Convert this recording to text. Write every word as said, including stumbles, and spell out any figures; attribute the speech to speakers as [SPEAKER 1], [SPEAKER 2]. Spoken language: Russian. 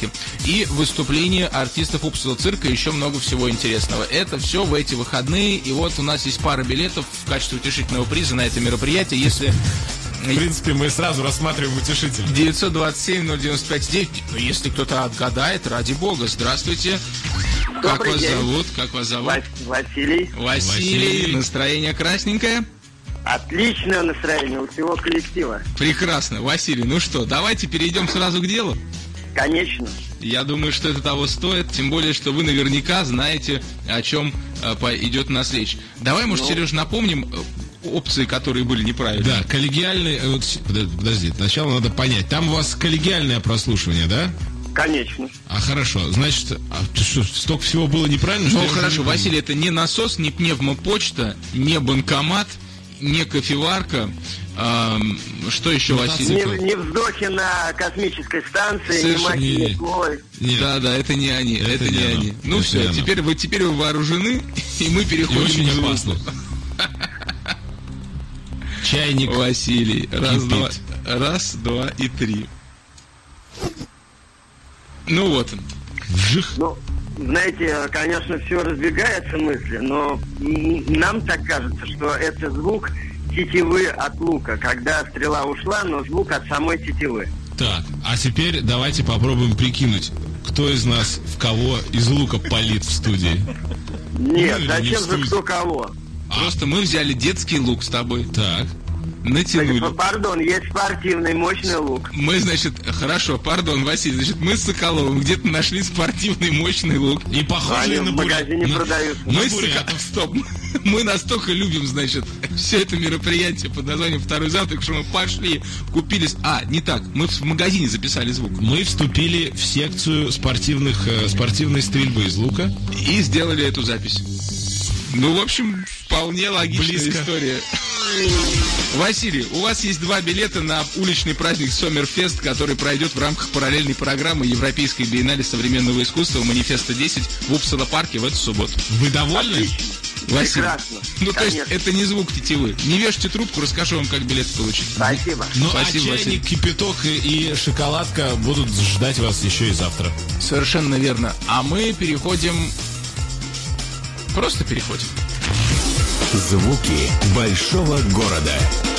[SPEAKER 1] парке. И выступление артистов Упсала цирка, еще много всего интересного. Это все в эти выходные. И вот у нас есть пара билетов в качестве утешительного приза на это мероприятие. Если...
[SPEAKER 2] В принципе, мы сразу рассматриваем утешитель.
[SPEAKER 1] девятьсот двадцать семь ноль девяносто пять девять. Ну, если кто-то отгадает, ради бога, здравствуйте.
[SPEAKER 3] Добрый
[SPEAKER 1] как вас
[SPEAKER 3] день.
[SPEAKER 1] зовут? Как вас зовут?
[SPEAKER 3] Василий.
[SPEAKER 1] Василий.
[SPEAKER 2] Василий.
[SPEAKER 1] Настроение красненькое?
[SPEAKER 3] Отличное настроение у всего коллектива.
[SPEAKER 1] Прекрасно. Василий, ну что, давайте перейдем сразу к делу.
[SPEAKER 3] Конечно.
[SPEAKER 1] Я думаю, что это того стоит, тем более, что вы наверняка знаете, о чем э, по- идет у нас речь. Давай, может,
[SPEAKER 3] Ну.
[SPEAKER 1] Сереж, напомним э, опции, которые были неправильные.
[SPEAKER 2] Да, коллегиальный... э, вот с- подожди, подожди, сначала надо понять. Там у вас коллегиальное прослушивание, да?
[SPEAKER 3] Конечно.
[SPEAKER 2] А хорошо, значит, а, ты что, столько всего было неправильно? что
[SPEAKER 1] Ну
[SPEAKER 2] я уже
[SPEAKER 1] хорошо,
[SPEAKER 2] не помню?
[SPEAKER 1] Василий, это не насос, не пневмопочта, не банкомат, не кофеварка. Ам, что еще,
[SPEAKER 2] Мотоцикл.
[SPEAKER 1] Василий?
[SPEAKER 3] Не, не вздохи на космической станции,
[SPEAKER 1] Совершенно
[SPEAKER 3] не махи,
[SPEAKER 2] не-
[SPEAKER 3] не слой.
[SPEAKER 2] Нет.
[SPEAKER 1] Да, да, это не они, это,
[SPEAKER 2] Это
[SPEAKER 1] не
[SPEAKER 2] не оно.
[SPEAKER 1] они. Ну
[SPEAKER 2] Это
[SPEAKER 1] все,
[SPEAKER 2] не оно.
[SPEAKER 1] теперь вы теперь вы вооружены, и мы
[SPEAKER 2] И
[SPEAKER 1] переходим
[SPEAKER 2] очень
[SPEAKER 1] к звуку.
[SPEAKER 2] опасно. Чайник.
[SPEAKER 1] Раз, раз,
[SPEAKER 2] Кипит.
[SPEAKER 1] два, раз, два и три. Ну вот он.
[SPEAKER 2] Вжих.
[SPEAKER 3] Ну, знаете, конечно, все разбегается мысли, но м, нам так кажется, что это звук тетивы от лука, когда стрела ушла, но звук от самой тетивы.
[SPEAKER 2] Так, а теперь давайте попробуем прикинуть, кто из нас в кого из лука палит в студии.
[SPEAKER 3] Нет,
[SPEAKER 2] Ну, или не
[SPEAKER 3] зачем
[SPEAKER 2] в
[SPEAKER 3] за
[SPEAKER 2] студии.
[SPEAKER 3] кто кого?
[SPEAKER 1] Просто мы взяли детский лук с тобой,
[SPEAKER 2] Так.
[SPEAKER 1] натянули.
[SPEAKER 3] Пардон, есть спортивный мощный лук.
[SPEAKER 1] Мы, значит, хорошо, пардон, Василий, значит, мы с Соколовым где-то нашли спортивный мощный лук.
[SPEAKER 2] И похожие
[SPEAKER 3] Они
[SPEAKER 2] на
[SPEAKER 3] в
[SPEAKER 2] буря-
[SPEAKER 3] магазине
[SPEAKER 2] на-
[SPEAKER 3] продаются.
[SPEAKER 2] на
[SPEAKER 1] Мы с
[SPEAKER 2] бурятов.
[SPEAKER 1] Соко- Стоп. Мы настолько любим, значит, все это мероприятие под названием «Второй завтрак», что мы пошли, купили... с- А, не так, мы в магазине записали звук.
[SPEAKER 2] Мы вступили в секцию спортивных, э, спортивной стрельбы из лука.
[SPEAKER 1] И сделали эту запись. Ну, в общем, вполне логичная
[SPEAKER 2] Близко.
[SPEAKER 1] история. Василий, у вас есть два билета на уличный праздник Сомерфест, который пройдет в рамках параллельной программы Европейской биеннале современного искусства «Манифеста десять» в Упсала-парке в эту субботу.
[SPEAKER 2] Вы довольны?
[SPEAKER 3] Отлично.
[SPEAKER 1] Василий,
[SPEAKER 3] Прекрасно.
[SPEAKER 1] ну то есть
[SPEAKER 3] Конечно.
[SPEAKER 1] это не звук тетивы. Не вешайте трубку, расскажу вам, как билет получить.
[SPEAKER 3] Спасибо.
[SPEAKER 2] Ну,
[SPEAKER 1] Спасибо,
[SPEAKER 2] а
[SPEAKER 1] Василий.
[SPEAKER 2] чайник, кипяток и, и шоколадка будут ждать вас еще и завтра.
[SPEAKER 1] Совершенно верно. А мы переходим... Просто переходим.
[SPEAKER 4] Звуки большого города.